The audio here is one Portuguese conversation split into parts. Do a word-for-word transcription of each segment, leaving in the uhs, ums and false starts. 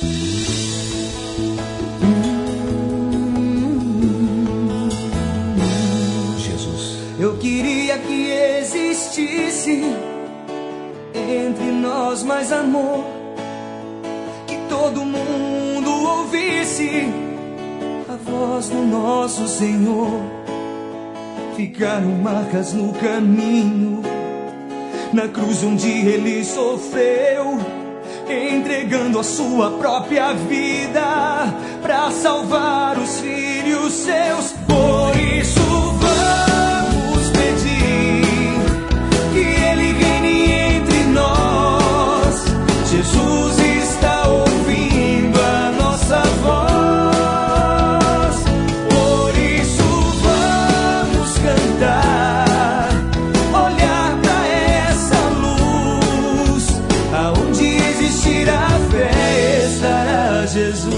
Jesus, eu queria que existisse entre nós mais amor, que todo mundo ouvisse a voz do nosso Senhor. Ficaram marcas no caminho, na cruz onde Ele sofreu, entregando a sua própria vida para salvar os filhos seus. Por isso vamos pedir que Ele reine entre nós. Jesus está ouvindo a nossa voz. Por isso vamos cantar, olhar para essa luz, aonde existir a fé estará Jesus.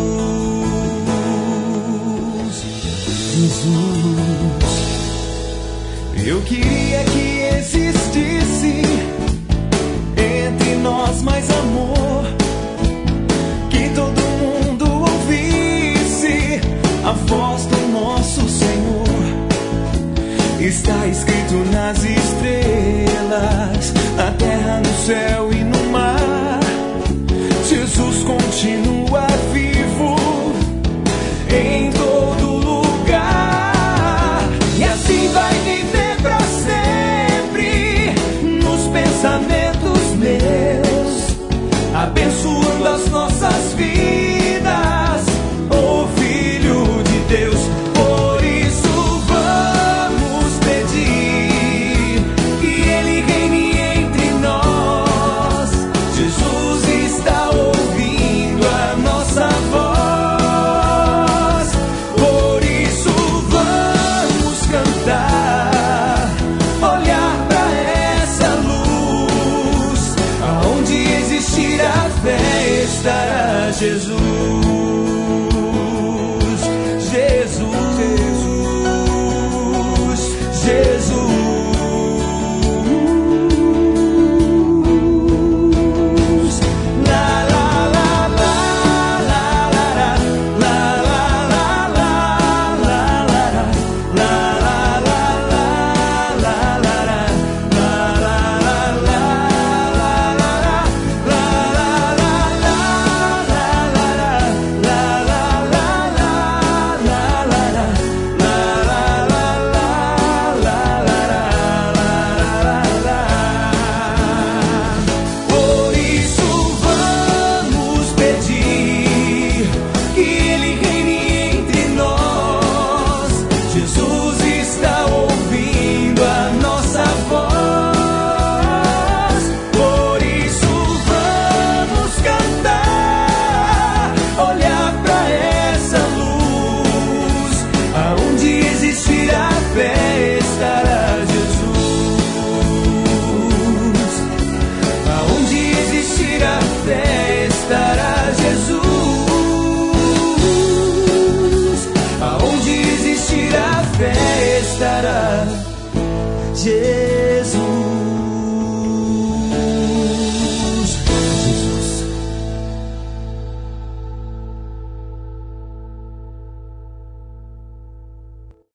Jesus, eu queria que existisse entre nós mais amor, que todo mundo ouvisse a voz do nosso Senhor. Está escrito nas estrelas, na terra, no céu e no mar. Jesus continua vivo em todo lugar, e assim vai viver para sempre nos pensamentos meus, abençoando as nossas vidas, oh Filho de Deus. Por isso vamos pedir que Ele reine entre nós. Jesus está ouvindo a nossa voz. Por isso vamos cantar, olhar para essa luz, aonde existir a fé estará Jesus. Jesus, Jesus, Jesus. La la la la la la la la la la la la la la Por isso vamos pedir que Ele reine entre nós. Jesus está ouvindo a nossa voz. Por isso vamos cantar, olhar para essa luz, aonde existir a fé estará Jesus. Aonde existir a fé estará Jesus. Aonde existir a fé estará Jesus.